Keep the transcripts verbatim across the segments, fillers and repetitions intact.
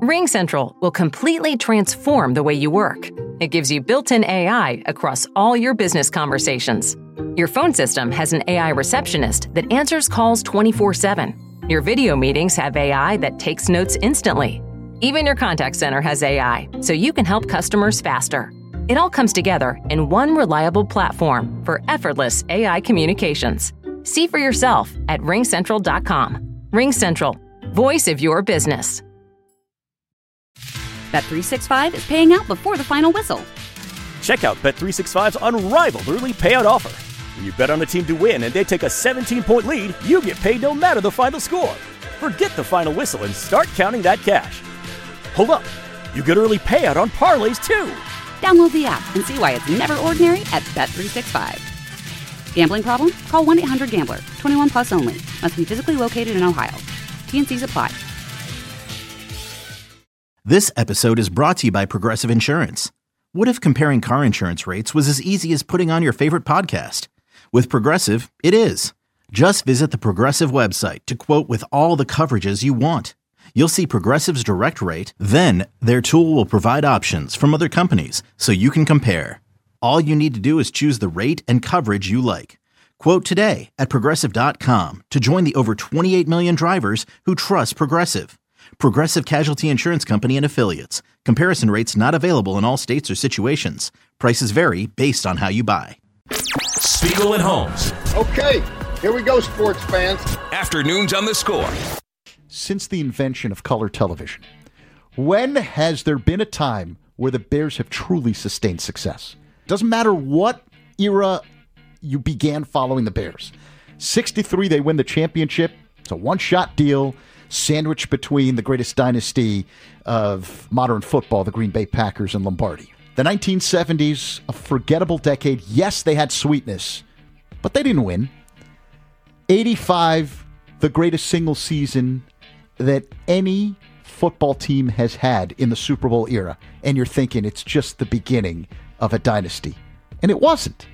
RingCentral will completely transform the way you work. It gives you built-in A I across all your business conversations. Your phone system has an A I receptionist that answers calls twenty-four seven. Your video meetings have A I that takes notes instantly. Even your contact center has A I, so you can help customers faster. It all comes together in one reliable platform for effortless A I communications. See for yourself at ring central dot com. RingCentral, voice of your business. Bet three sixty-five is paying out before the final whistle. Check out Bet three sixty-five's unrivaled early payout offer. When you bet on a team to win and they take a seventeen-point lead, you get paid no matter the final score. Forget the final whistle and start counting that cash. Hold up. You get early payout on parlays, too. Download the app and see why it's never ordinary at Bet three sixty-five. Gambling problem? Call one eight hundred gambler. twenty-one plus only. Must be physically located in Ohio. T and Cs apply. This episode is brought to you by Progressive Insurance. What if comparing car insurance rates was as easy as putting on your favorite podcast? With Progressive, it is. Just visit the Progressive website to quote with all the coverages you want. You'll see Progressive's direct rate, then their tool will provide options from other companies so you can compare. All you need to do is choose the rate and coverage you like. Quote today at progressive dot com to join the over twenty-eight million drivers who trust Progressive. Progressive Casualty Insurance Company and Affiliates. Comparison rates not available in all states or situations. Prices vary based on how you buy. Spiegel and Holmes. Okay, here we go, sports fans. Afternoons on The Score. Since the invention of color television, when has there been a time where the Bears have truly sustained success? Doesn't matter what era you began following the Bears. sixty-three, they win the championship. It's a one-shot deal sandwiched between the greatest dynasty of modern football, the Green Bay Packers and Lombardi. The nineteen seventies, a forgettable decade. Yes, they had sweetness, but they didn't win. eighty-five, the greatest single season that any football team has had in the Super Bowl era. And you're thinking it's just the beginning of a dynasty. And it wasn't.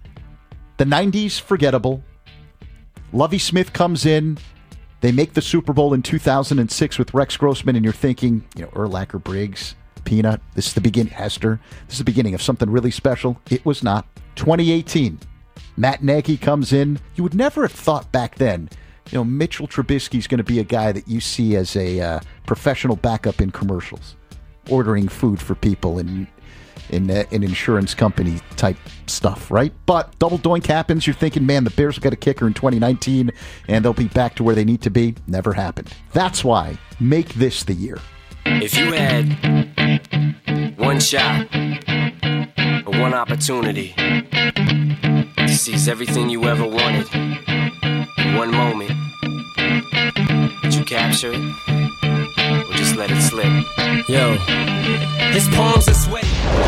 The nineties, forgettable. Lovie Smith comes in. They make the Super Bowl in two thousand six with Rex Grossman, and you're thinking, you know, Urlacher, Briggs, Peanut, this is the beginning, Hester, this is the beginning of something really special. It was not. twenty eighteen, Matt Nagy comes in. You would never have thought back then, you know, Mitchell Trubisky's going to be a guy that you see as a uh, professional backup in commercials, ordering food for people in in uh, in insurance company type stuff, right? But double doink happens. You're thinking, man, the Bears got a kicker in twenty nineteen and they'll be back to where they need to be. Never happened. That's why make this the year. If you had one shot or one opportunity to seize everything you ever wanted in one moment, would you capture it or just let it slip? Yo, his palms are sweaty.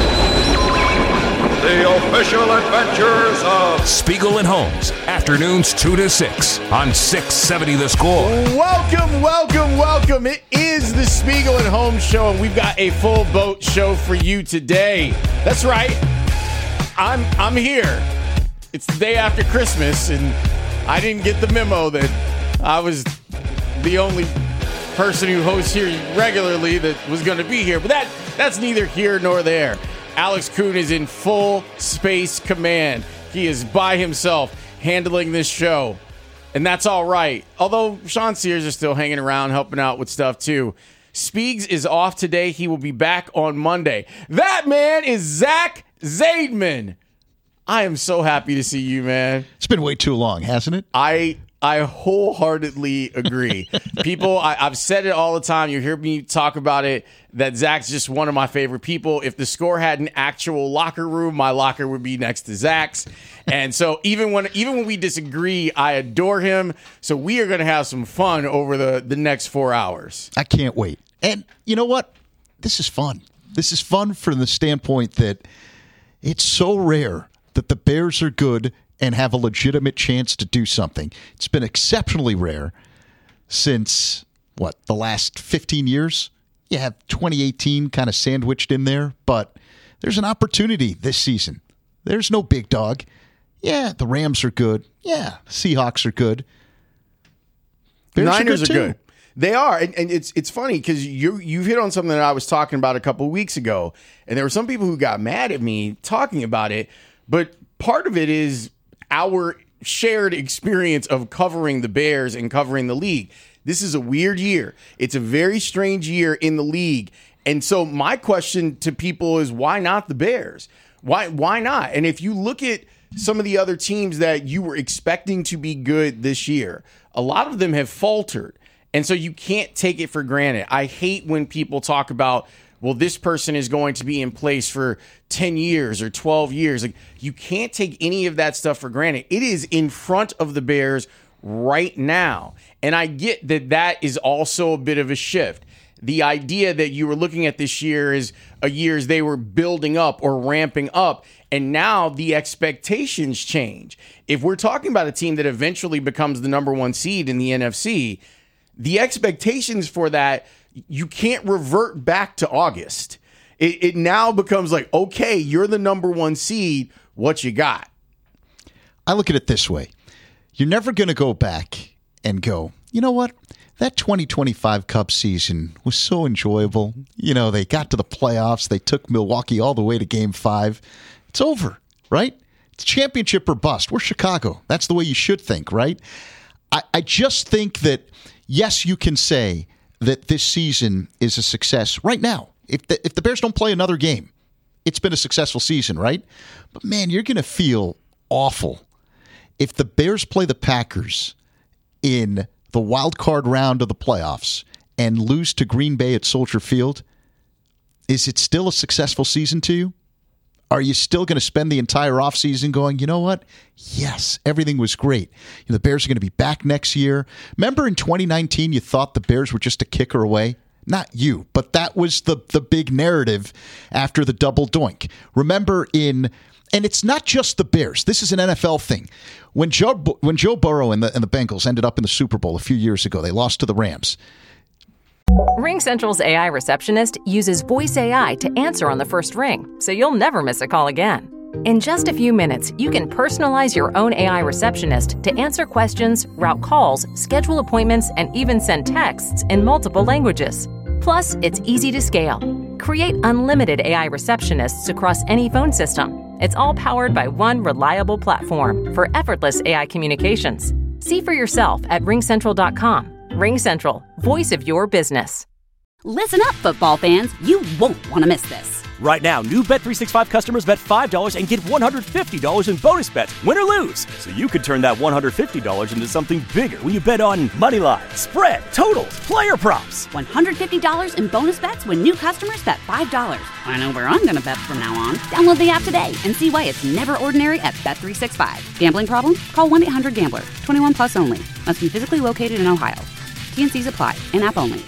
The official adventures of Spiegel and Holmes, afternoons two to six on six seventy The Score. Welcome, welcome, welcome. It is the Spiegel and Holmes show, and we've got a full boat show for you today. That's right. I'm I'm here. It's the day after Christmas, and I didn't get the memo that I was the only person who hosts here regularly that was going to be here. But that that's neither here nor there. Alex Kuhn is in full space command. He is by himself handling this show, and that's all right. Although Sean Sears is still hanging around, helping out with stuff too. Speegs is off today. He will be back on Monday. That man is Zach Zaidman. I am so happy to see you, man. It's been way too long, hasn't it? I I wholeheartedly agree. People, I, I've said it all the time. You hear me talk about it, that Zach's just one of my favorite people. If the Score had an actual locker room, my locker would be next to Zach's. And so even when even when we disagree, I adore him. So we are going to have some fun over the, the next four hours. I can't wait. And you know what? This is fun. This is fun from the standpoint that it's so rare that the Bears are good and have a legitimate chance to do something. It's been exceptionally rare since, what, the last fifteen years? You have twenty eighteen kind of sandwiched in there, but there's an opportunity this season. There's no big dog. Yeah, the Rams are good. Yeah, Seahawks are good. Bears Niners are good. Are good. They are, and, and it's it's funny because you you've hit on something that I was talking about a couple of weeks ago, and there were some people who got mad at me talking about it. But part of it is our shared experience of covering the Bears and covering the league. This is a weird year. It's a very strange year in the league, and so my question to people is, why not the Bears? Why why not? And if you look at some of the other teams that you were expecting to be good this year, a lot of them have faltered. And so you can't take it for granted. I hate when people talk about, well, this person is going to be in place for ten years or twelve years. Like, you can't take any of that stuff for granted. It is in front of the Bears right now. And I get that that is also a bit of a shift. The idea that you were looking at this year is a year as they were building up or ramping up, and now the expectations change. If we're talking about a team that eventually becomes the number one seed in the N F C, the expectations for that, you can't revert back to August. It, it now becomes like, okay, you're the number one seed. What you got? I look at it this way. You're never going to go back and go, you know what? That twenty twenty-five Cubs season was so enjoyable. You know, they got to the playoffs. They took Milwaukee all the way to game five. It's over, right? It's championship or bust. We're Chicago. That's the way you should think, right? I, I just think that, yes, you can say that this season is a success right now. If the, if the Bears don't play another game, it's been a successful season, right? But, man, you're going to feel awful if the Bears play the Packers in the wild card round of the playoffs and lose to Green Bay at Soldier Field. Is it still a successful season to you? Are you still going to spend the entire offseason going, you know what? Yes, everything was great. You know, the Bears are going to be back next year. Remember in twenty nineteen, you thought the Bears were just a kicker away? Not you, but that was the, the big narrative after the double doink. Remember in... And it's not just the Bears. This is an N F L thing. When Joe when Joe Burrow and the, and the Bengals ended up in the Super Bowl a few years ago, they lost to the Rams. RingCentral's A I receptionist uses voice A I to answer on the first ring, so you'll never miss a call again. In just a few minutes, you can personalize your own A I receptionist to answer questions, route calls, schedule appointments, and even send texts in multiple languages. Plus, it's easy to scale. Create unlimited A I receptionists across any phone system. It's all powered by one reliable platform for effortless A I communications. See for yourself at ring central dot com. RingCentral, voice of your business. Listen up, football fans. You won't want to miss this. Right now, new Bet three sixty-five customers bet five dollars and get one hundred fifty dollars in bonus bets, win or lose. So you could turn that one hundred fifty dollars into something bigger when you bet on money line, spread, totals, player props. one hundred fifty dollars in bonus bets when new customers bet five dollars. I know where I'm going to bet from now on. Download the app today and see why it's never ordinary at Bet three sixty-five. Gambling problem? Call one eight hundred gambler. twenty-one plus only. Must be physically located in Ohio. T and C's apply. In-app only.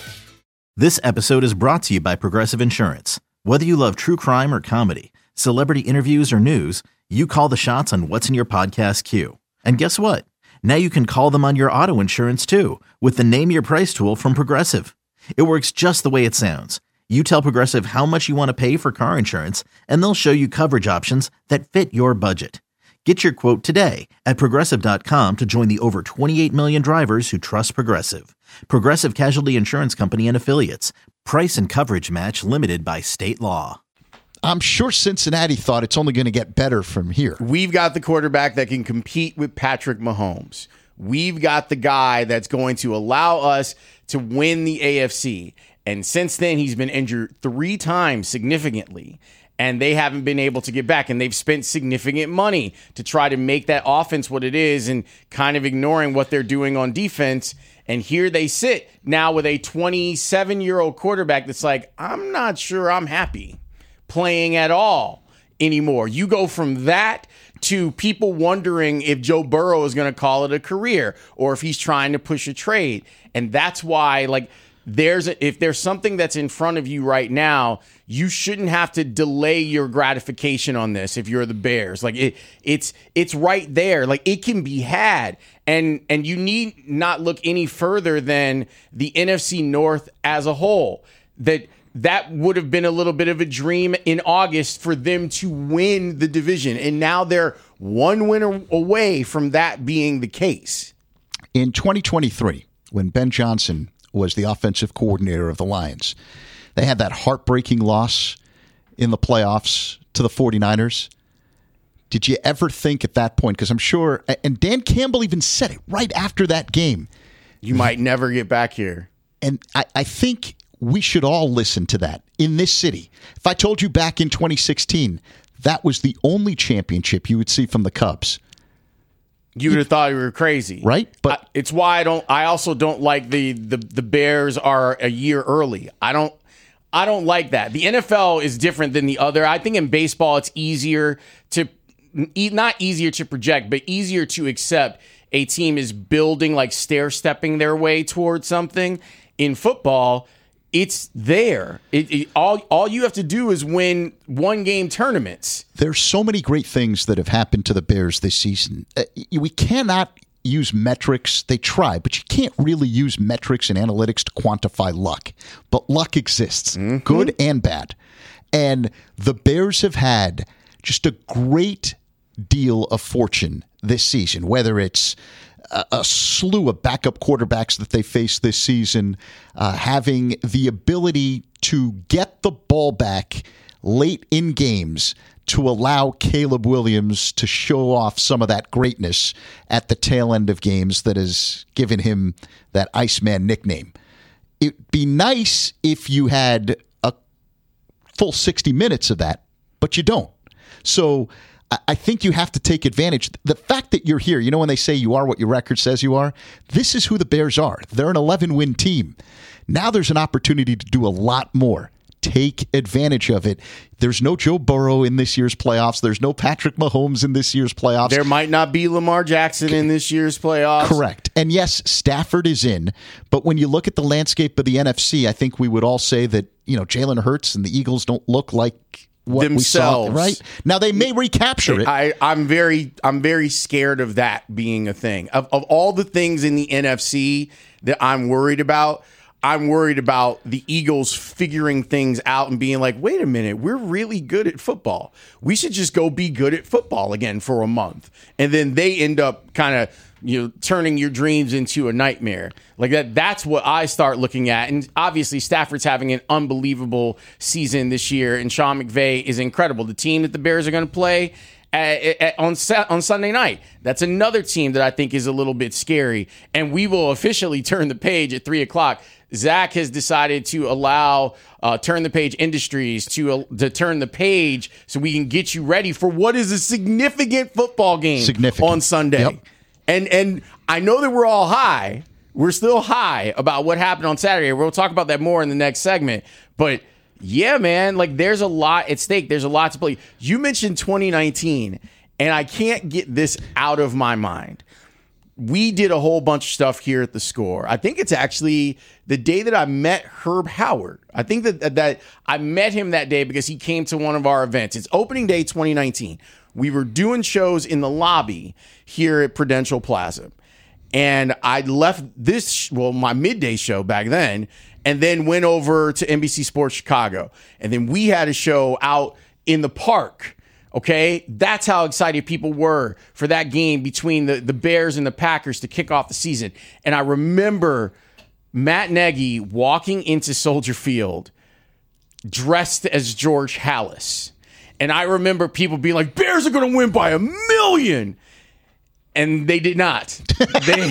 This episode is brought to you by Progressive Insurance. Whether you love true crime or comedy, celebrity interviews or news, you call the shots on what's in your podcast queue. And guess what? Now you can call them on your auto insurance too with the Name Your Price tool from Progressive. It works just the way it sounds. You tell Progressive how much you want to pay for car insurance, and they'll show you coverage options that fit your budget. Get your quote today at Progressive dot com to join the over twenty-eight million drivers who trust Progressive. Progressive Casualty Insurance Company and Affiliates. Price and coverage match limited by state law. I'm sure Cincinnati thought it's only going to get better from here. We've got the quarterback that can compete with Patrick Mahomes. We've got the guy that's going to allow us to win the A F C. And since then, he's been injured three times significantly. And they haven't been able to get back. And they've spent significant money to try to make that offense what it is and kind of ignoring what they're doing on defense. And here they sit now with a twenty-seven-year-old quarterback that's like, I'm not sure I'm happy playing at all anymore. You go from that to people wondering if Joe Burrow is going to call it a career or if he's trying to push a trade. And that's why, like, There's a, if there's something that's in front of you right now, you shouldn't have to delay your gratification on this if you're the Bears. Like it, it's it's right there. Like it can be had, and and you need not look any further than the N F C North as a whole. That that would have been a little bit of a dream in August for them to win the division, and now they're one win away from that being the case. In twenty twenty-three, when Ben Johnson was the offensive coordinator of the Lions. They had that heartbreaking loss in the playoffs to the 49ers. Did you ever think at that point, because I'm sure, and Dan Campbell even said it right after that game, you might never get back here. And I, I think we should all listen to that in this city. If I told you back in twenty sixteen, that was the only championship you would see from the Cubs, you would have thought you were crazy. Right? But I, it's why I don't, I also don't like the, the, the Bears are a year early. I don't, I don't like that. The N F L is different than the other. I think in baseball, it's easier to, not easier to project, but easier to accept a team is building, like stair-stepping their way towards something. In football, it's there. It, it, all, all you have to do is win one-game tournaments. There's so many great things that have happened to the Bears this season. Uh, we cannot use metrics. They try, but you can't really use metrics and analytics to quantify luck. But luck exists, mm-hmm. good and bad. And the Bears have had just a great deal of fortune this season, whether it's a, a slew of backup quarterbacks that they faced this season, uh, having the ability to get the ball back late in games to allow Caleb Williams to show off some of that greatness at the tail end of games that has given him that Iceman nickname. It'd be nice if you had a full sixty minutes of that, but you don't. So I think you have to take advantage. The fact that you're here, you know when they say you are what your record says you are? This is who the Bears are. They're an eleven-win team. Now there's an opportunity to do a lot more. Take advantage of it. There's no Joe Burrow in this year's playoffs. There's no Patrick Mahomes in this year's playoffs. There might not be Lamar Jackson in this year's playoffs. Correct. And yes, Stafford is in. But when you look at the landscape of the N F C, I think we would all say that, you know, Jalen Hurts and the Eagles don't look like what themselves. We saw, right? Now they may recapture it. I, I'm very, I'm very scared of that being a thing. Of, of all the things in the N F C that I'm worried about, I'm worried about the Eagles figuring things out and being like, wait a minute, we're really good at football. We should just go be good at football again for a month. And then they end up kind of, you know, turning your dreams into a nightmare. Like that, that's what I start looking at. And obviously Stafford's having an unbelievable season this year, and Sean McVay is incredible. The team that the Bears are going to play At, at, on on Sunday night, that's another team that I think is a little bit scary. And we will officially turn the page at three o'clock. Zach has decided to allow uh, Turn the Page Industries to uh, to turn the page so we can get you ready for what is a significant football game significant. on Sunday. Yep. And and I know that we're all high. We're still high about what happened on Saturday. We'll talk about that more in the next segment. But yeah, man, like there's a lot at stake. There's a lot to play. You mentioned twenty nineteen, and I can't get this out of my mind. We did a whole bunch of stuff here at the Score. I think it's actually the day that I met Herb Howard. I think that that I met him that day because he came to one of our events. It's opening day twenty nineteen. We were doing shows in the lobby here at Prudential Plaza. And I left this, well, my midday show back then, and then went over to N B C Sports Chicago. And then we had a show out in the park. Okay, that's how excited people were for that game between the, the Bears and the Packers to kick off the season. And I remember Matt Nagy walking into Soldier Field dressed as George Halas. And I remember people being like, Bears are going to win by a million. And they did not. They,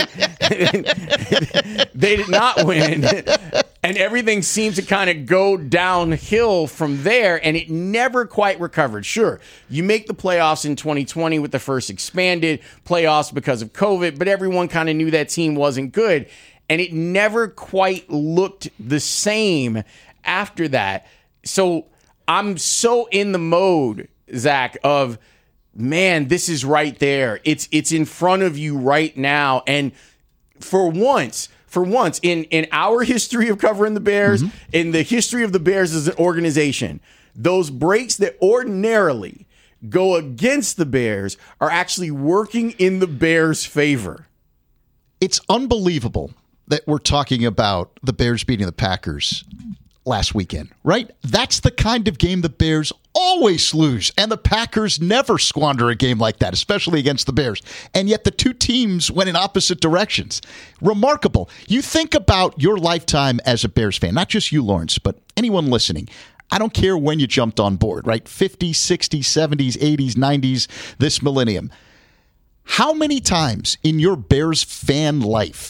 they did not win. And everything seemed to kind of go downhill from there, and it never quite recovered. Sure, you make the playoffs in twenty twenty with the first expanded playoffs because of COVID, but everyone kind of knew that team wasn't good, and it never quite looked the same after that. So I'm so in the mode, Zach, of, man, this is right there. It's it's in front of you right now. And for once, for once in, in our history of covering the Bears, mm-hmm. in the history of the Bears as an organization, those breaks that ordinarily go against the Bears are actually working in the Bears' favor. It's unbelievable that we're talking about the Bears beating the Packers last weekend, right? That's the kind of game the Bears always lose, and the Packers never squander a game like that, especially against the Bears. And yet the two teams went in opposite directions. Remarkable. You think about your lifetime as a Bears fan, not just you, Lawrence, but anyone listening. I don't care when you jumped on board, right? fifties, sixties, seventies, eighties, nineties, this millennium. How many times in your Bears fan life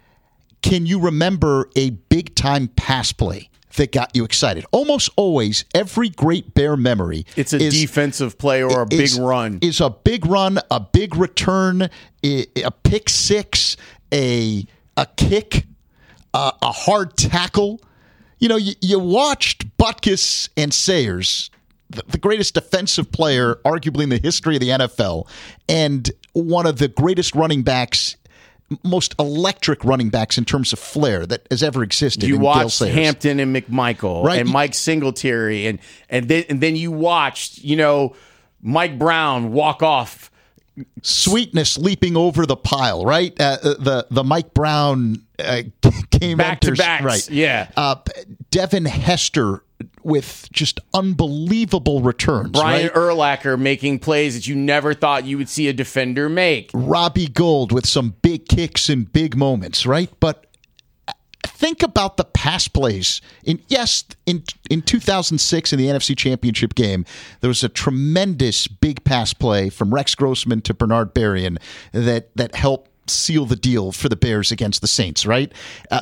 can you remember a big-time pass play that got you excited? Almost always, every great Bear memory. It's a is, defensive play or a big is, run. Is a big run, a big return, a, a pick six, a a kick, a, a hard tackle. You know, you, you watched Butkus and Sayers, the, the greatest defensive player arguably in the history of the N F L, and one of the greatest running backs, most electric running backs in terms of flair that has ever existed. You in watched Dale Sayers. Hampton and McMichael Right. and Mike Singletary, and and then and then you watched, you know, Mike Brown walk off. Sweetness leaping over the pile, right? Uh, the the Mike Brown uh, came Back to backs, right? yeah. Uh, Devin Hester with just unbelievable returns. Brian right? Urlacher making plays that you never thought you would see a defender make. Robbie Gould with some big kicks and big moments, right? But think about the pass plays. In yes, in in two thousand six in the N F C Championship game, there was a tremendous big pass play from Rex Grossman to Bernard Berrien that that helped seal the deal for the Bears against the Saints, right? Uh,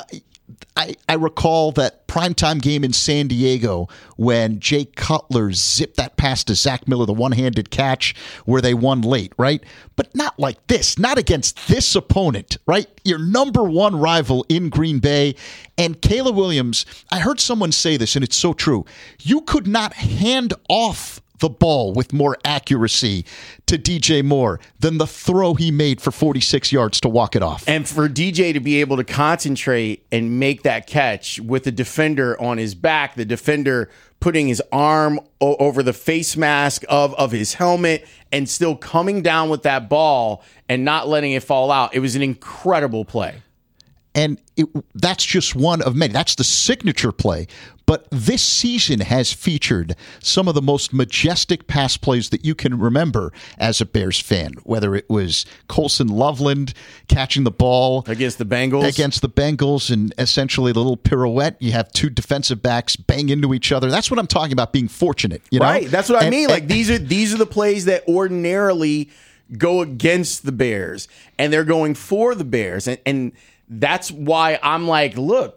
I, I recall that primetime game in San Diego when Jay Cutler zipped that pass to Zach Miller, the one-handed catch where they won late, right? But not like this, not against this opponent, right? Your number one rival in Green Bay. And Caleb Williams, I heard someone say this, and it's so true. You could not hand off the ball with more accuracy to D J Moore than the throw he made for forty-six yards to walk it off. And for D J to be able to concentrate and make that catch with the defender on his back, the defender putting his arm o- over the face mask of, of his helmet and still coming down with that ball and not letting it fall out. It was an incredible play. And it, that's just one of many. That's the signature play. But this season has featured some of the most majestic pass plays that you can remember as a Bears fan, whether it was Colson Loveland catching the ball against the Bengals, against the Bengals, and essentially the little pirouette. You have two defensive backs bang into each other. That's what I'm talking about, being fortunate. You know? Right. That's what I and, mean. And, like these are these are the plays that ordinarily go against the Bears, and they're going for the Bears, and and. That's why I'm like, look,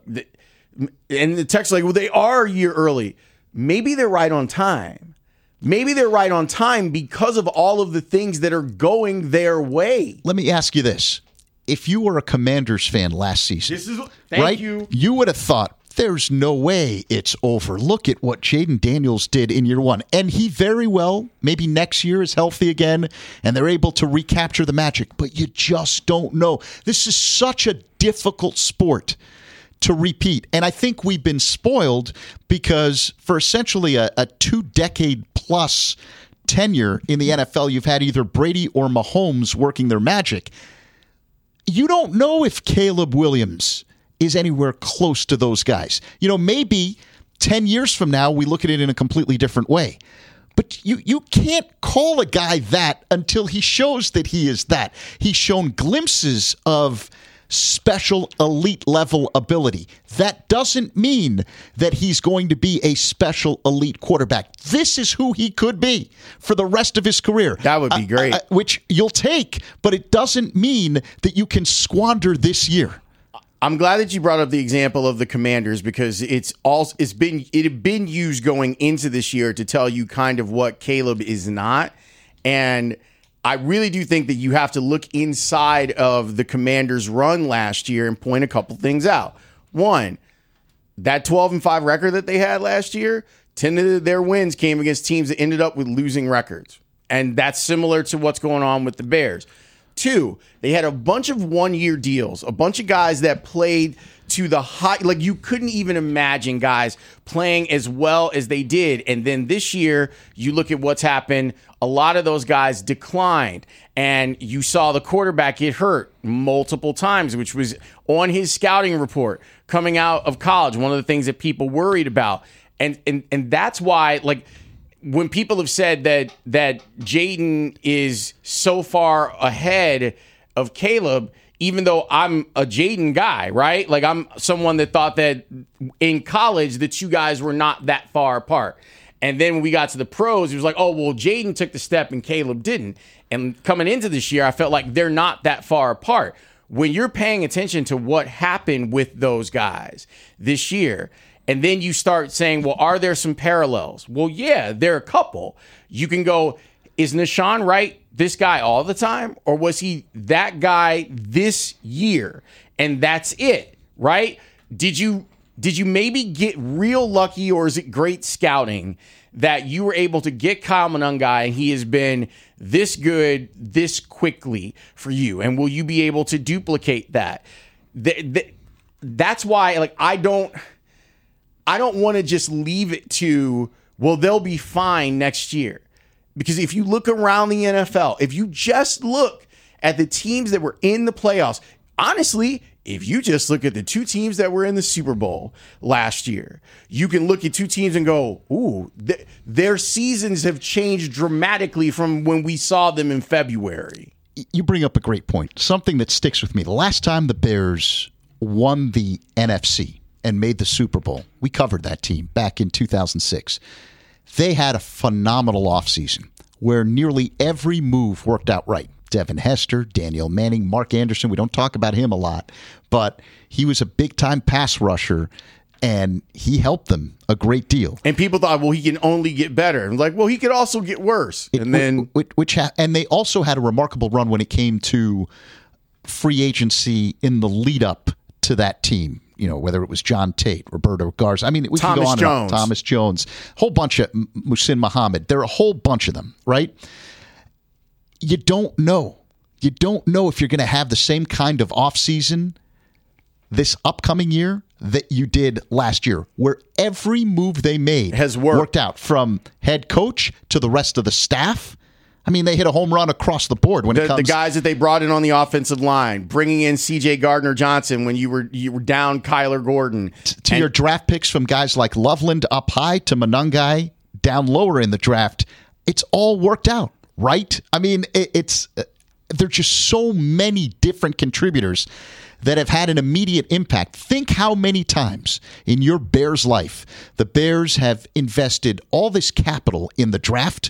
and the text like, well, they are a year early. Maybe they're right on time. Maybe they're right on time because of all of the things that are going their way. Let me ask you this. If you were a Commanders fan last season, this is, thank right, you. you would have thought, there's no way it's over. Look at what Jaden Daniels did in year one. And he very well, maybe next year, is healthy again, and they're able to recapture the magic. But you just don't know. This is such a difficult sport to repeat. And I think we've been spoiled because for essentially a, a two-decade-plus tenure in the N F L, you've had either Brady or Mahomes working their magic. You don't know if Caleb Williams is anywhere close to those guys. You know, maybe ten years from now, we look at it in a completely different way. But you, you can't call a guy that until he shows that he is that. He's shown glimpses of special elite level ability. That doesn't mean that he's going to be a special elite quarterback. This is who he could be for the rest of his career. That would be great. Uh, uh, which you'll take, but it doesn't mean that you can squander this year. I'm glad that you brought up the example of the Commanders because it's all it's been it had been used going into this year to tell you kind of what Caleb is not. And I really do think that you have to look inside of the Commanders' run last year and point a couple things out. One, that twelve and five record that they had last year, ten of their wins came against teams that ended up with losing records. And that's similar to what's going on with the Bears. Two, they had a bunch of one-year deals, a bunch of guys that played to the high, like you couldn't even imagine guys playing as well as they did. And then this year, you look at what's happened, a lot of those guys declined. And you saw the quarterback get hurt multiple times, which was on his scouting report coming out of college, one of the things that people worried about. And and and that's why, like, when people have said that that Jaden is so far ahead of Caleb, even though I'm a Jaden guy, right? Like I'm someone that thought that in college the two guys were not that far apart. And then when we got to the pros, it was like, oh, well, Jaden took the step and Caleb didn't. And coming into this year, I felt like they're not that far apart. When you're paying attention to what happened with those guys this year, and then you start saying, well, are there some parallels? Well, yeah, there are a couple. You can go, is Nahshon Wright this guy all the time? Or was he that guy this year? And that's it, right? Did you did you maybe get real lucky, or is it great scouting that you were able to get Kyle Monangai and he has been this good this quickly for you? And will you be able to duplicate that? The, the, that's why, like, I don't... I don't want to just leave it to, well, they'll be fine next year. Because if you look around the N F L, if you just look at the teams that were in the playoffs, honestly, if you just look at the two teams that were in the Super Bowl last year, you can look at two teams and go, ooh, th- their seasons have changed dramatically from when we saw them in February. You bring up a great point, something that sticks with me. The last time the Bears won the N F C and made the Super Bowl, we covered that team back in two thousand six. They had a phenomenal offseason where nearly every move worked out right. Devin Hester, Daniel Manning, Mark Anderson, we don't talk about him a lot, but he was a big-time pass rusher, and he helped them a great deal. And people thought, well, he can only get better. And like, well, he could also get worse. It, and then, which, which ha- and they also had a remarkable run when it came to free agency in the lead-up to that team. You know, whether it was John Tate, Roberto Garza. I mean, we Thomas can go on Jones. and on. Thomas Jones, whole bunch of Muhsin Muhammad. There are a whole bunch of them, right? You don't know. You don't know if you're going to have the same kind of offseason this upcoming year that you did last year, where every move they made has worked. worked out, from head coach to the rest of the staff. I mean, they hit a home run across the board when the, it comes the guys that they brought in on the offensive line, bringing in C J Gardner-Johnson when you were you were down Kyler Gordon. T- to and, your draft picks, from guys like Loveland up high to Monangai down lower in the draft. It's all worked out, right? I mean, it, it's uh, there's just so many different contributors that have had an immediate impact. Think how many times in your Bears life the Bears have invested all this capital in the draft.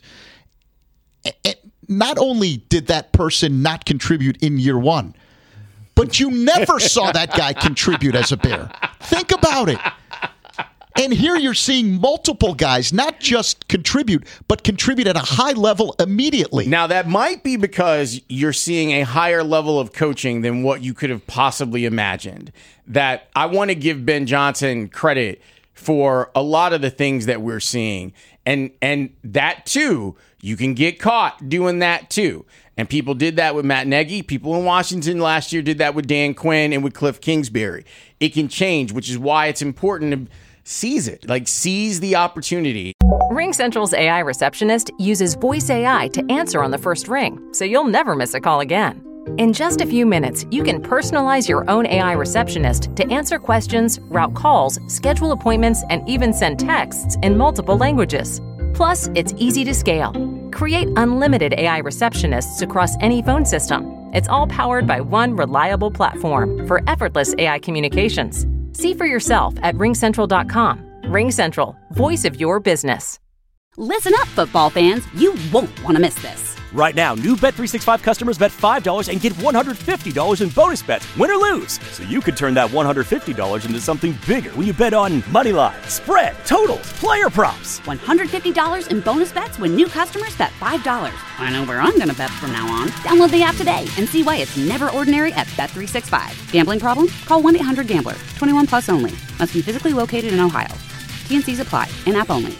Not only did that person not contribute in year one, but you never saw that guy contribute as a Bear. Think about it. And here you're seeing multiple guys not just contribute, but contribute at a high level immediately. Now, that might be because you're seeing a higher level of coaching than what you could have possibly imagined. That I want to give Ben Johnson credit for a lot of the things that we're seeing. And and that, too, you can get caught doing that, too. And people did that with Matt Nagy. People in Washington last year did that with Dan Quinn and with Cliff Kingsbury. It can change, which is why it's important to seize it. Like, seize the opportunity. RingCentral's A I receptionist uses voice A I to answer on the first ring, so you'll never miss a call again. In just a few minutes, you can personalize your own A I receptionist to answer questions, route calls, schedule appointments, and even send texts in multiple languages. Plus, it's easy to scale. Create unlimited A I receptionists across any phone system. It's all powered by one reliable platform for effortless A I communications. See for yourself at ring central dot com. RingCentral, voice of your business. Listen up, football fans. You won't want to miss this. Right now, new Bet three sixty-five customers bet five dollars and get one hundred fifty dollars in bonus bets, win or lose. So you could turn that one hundred fifty dollars into something bigger when you bet on money line, spread, totals, player props. one hundred fifty dollars in bonus bets when new customers bet five dollars. I know where I'm going to bet from now on. Download the app today and see why it's never ordinary at Bet three sixty-five. Gambling problem? Call one eight hundred gambler. twenty-one plus only. Must be physically located in Ohio. T N Cs apply. In-app only.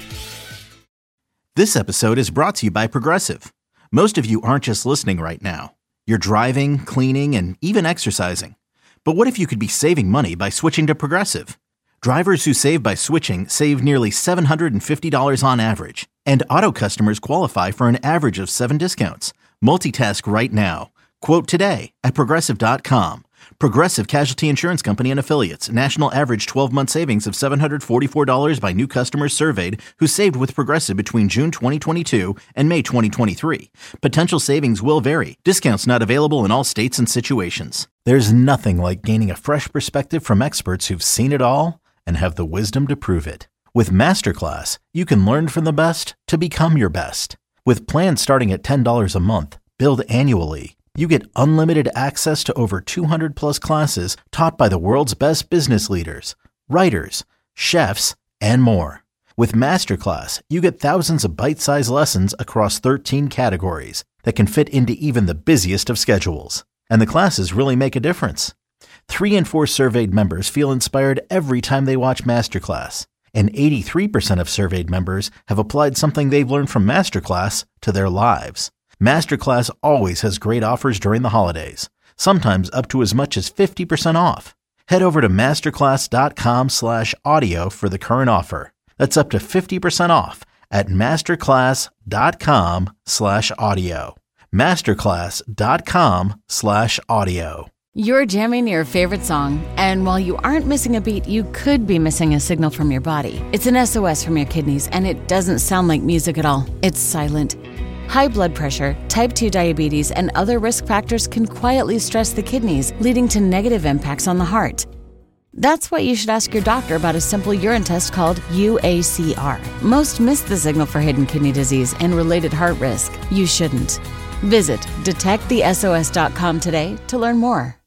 This episode is brought to you by Progressive. Most of you aren't just listening right now. You're driving, cleaning, and even exercising. But what if you could be saving money by switching to Progressive? Drivers who save by switching save nearly seven hundred fifty dollars on average. And auto customers qualify for an average of seven discounts. Multitask right now. Quote today at Progressive dot com. Progressive Casualty Insurance Company and Affiliates. National average twelve-month savings of seven hundred forty-four dollars by new customers surveyed who saved with Progressive between June twenty twenty-two and May twenty twenty-three. Potential savings will vary. Discounts not available in all states and situations. There's nothing like gaining a fresh perspective from experts who've seen it all and have the wisdom to prove it. With Masterclass, you can learn from the best to become your best. With plans starting at ten dollars a month, billed annually, you get unlimited access to over two hundred plus classes taught by the world's best business leaders, writers, chefs, and more. With Masterclass, you get thousands of bite-sized lessons across thirteen categories that can fit into even the busiest of schedules. And the classes really make a difference. Three in four surveyed members feel inspired every time they watch Masterclass. And eighty-three percent of surveyed members have applied something they've learned from Masterclass to their lives. Masterclass always has great offers during the holidays, sometimes up to as much as fifty percent off. Head over to masterclass.com slash audio for the current offer. That's up to fifty percent off at masterclass.com slash audio. Masterclass.com slash audio. You're jamming your favorite song, and while you aren't missing a beat, you could be missing a signal from your body. It's an S O S from your kidneys, and it doesn't sound like music at all. It's silent. High blood pressure, type two diabetes, and other risk factors can quietly stress the kidneys, leading to negative impacts on the heart. That's why you should ask your doctor about a simple urine test called U A C R. Most miss the signal for hidden kidney disease and related heart risk. You shouldn't. Visit detect the S O S dot com today to learn more.